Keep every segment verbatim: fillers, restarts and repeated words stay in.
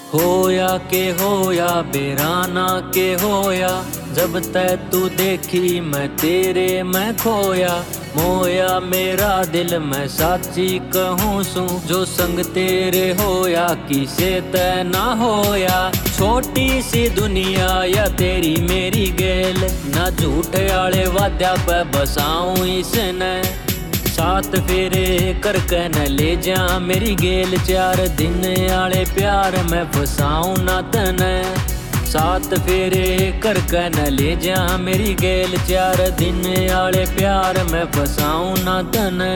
होया के होया बेराना के होया, जब तै तू देखी मैं तेरे मैं खोया। मोया मेरा दिल मैं साची कहूँ सू, जो संग तेरे होया किसे तै ना होया। छोटी सी दुनिया या तेरी मेरी गेल, ना झूठे आले वाद्या पे बसाऊं इसने। सात फेरे करके न ले जा मेरी गेल, चार दिन आले प्यार में फसाऊं ना तने। सात फेरे करके न ले जा मेरी गेल, चार दिन आले प्यार में फसाऊं ना तने।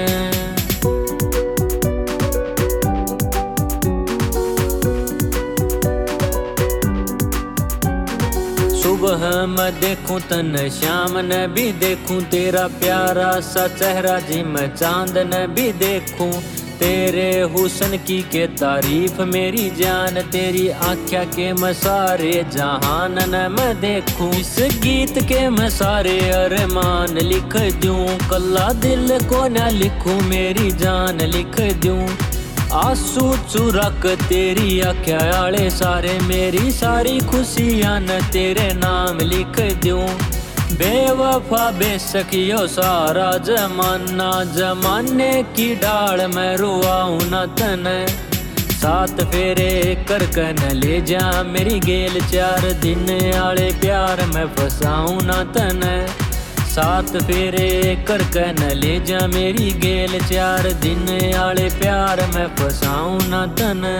सुबह मैं देखूं तने शाम न भी देखूं, तेरा प्यारा सा चेहरा जी मैं चांद न भी देखूं। तेरे हुस्न की के तारीफ मेरी जान, तेरी आँख्या के मैं सारे जहान न मैं देखूं। इस गीत के मैं सारे अरमान लिख दूं, कल्ला दिल को न लिखूं मेरी जान लिख दूं। आंसू चुरा के तेरी आँख्या आले सारे, मेरी सारी खुशियां न तेरे नाम लिख दूं। बेवफा बेसखियो सारा जमाना, जमाने की डाल मैं रुआऊं न तने। सात फेरे करके न ले जा मेरी गेल, चार दिन आले प्यार में फसाऊं न तने। सात फेरे करके न ले जा मेरी गेल, चार दिन आले प्यार में फसाऊं न तने।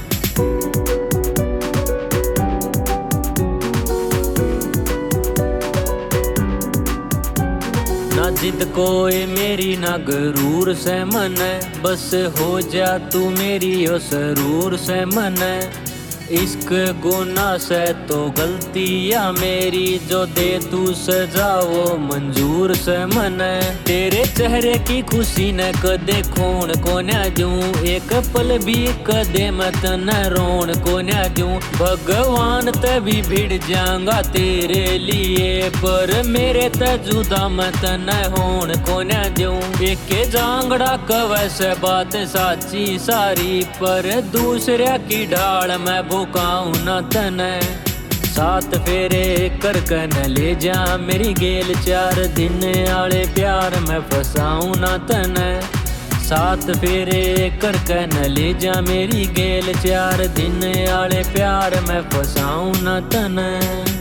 ना जिद कोई मेरी ना गरूर से मन, बस हो जा तू मेरी ओ सरूर से मन। इश्क गुनाह से तो गलती या मेरी, जो दे तू सजा वो मंजूर से मन। तेरे चेहरे की खुशी न कदे खून को न दूं, एक पल भी कदे मत न रोन को न दूं। भगवान तभी भिड़ जाऊंगा तेरे लिए, पर मेरे त जुदा मत न होन को न दूं। एक जांगड़ा कवै से बात साची सारी, पर दूसरे की ढाल में भुकाऊं न तने। सात फेरे करके न ले जा मेरी गेल, चार दिन आले प्यार में फसाऊं न तने। सात फेरे करके न ले जा मेरी गेल, चार दिन आले प्यार में फसाऊं न तने।